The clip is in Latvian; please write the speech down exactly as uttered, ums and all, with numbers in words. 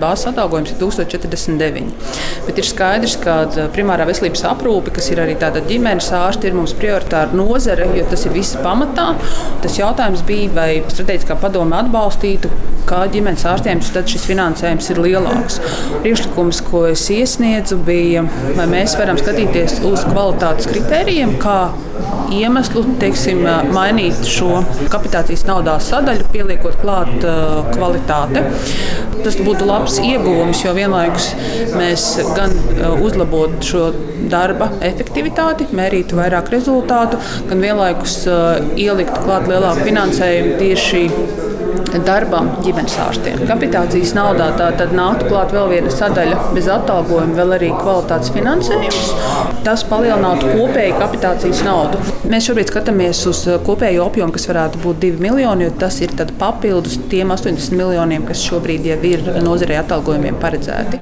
bāzes atalgojums ir tūkstoš četrdesmit deviņi. Bet ir skaidrs, ka primārā veselības aprūpe, kas ir arī tāda ģimenes ārsti, ir mums prioritāra nozare, jo tas ir viss pamatā. Tas jautājums bija, vai strateģiskā padome atbalstītu, kā ģimenes ārstiem tad šis finansējums ir lielāks. Priekšlikums, ko es iesniedzu, bija, vai mēs varam skatīties uz kvalitātes kritērijiem, kā iemeslu, teiksim, mainīt šo kapitācijas naudā sadaļu, pieliekot klāt uh, kvalitāte. Tas būtu labs ieguvums, jo vienlaikus mēs gan uh, uzlabotu šo darba efektivitāti, mērītu vairāk rezultātu, gan vienlaikus uh, ieliktu klāt lielāku finansējumu tieši darbam ģimenes ārstiem. Kapitācijas naudā tā tad nāktu klāt vēl viena sadaļa bez atalgojuma, vēl arī kvalitātes finansējums. Tas palielinātu kopēju kapitācijas naudu. Mēs šobrīd skatāmies uz kopējo apjomu, kas varētu būt divi miljoni, jo tas ir tad papildus tiem astoņdesmit miljoniem, kas šobrīd jau ir nozarei atalgojumiem paredzēti.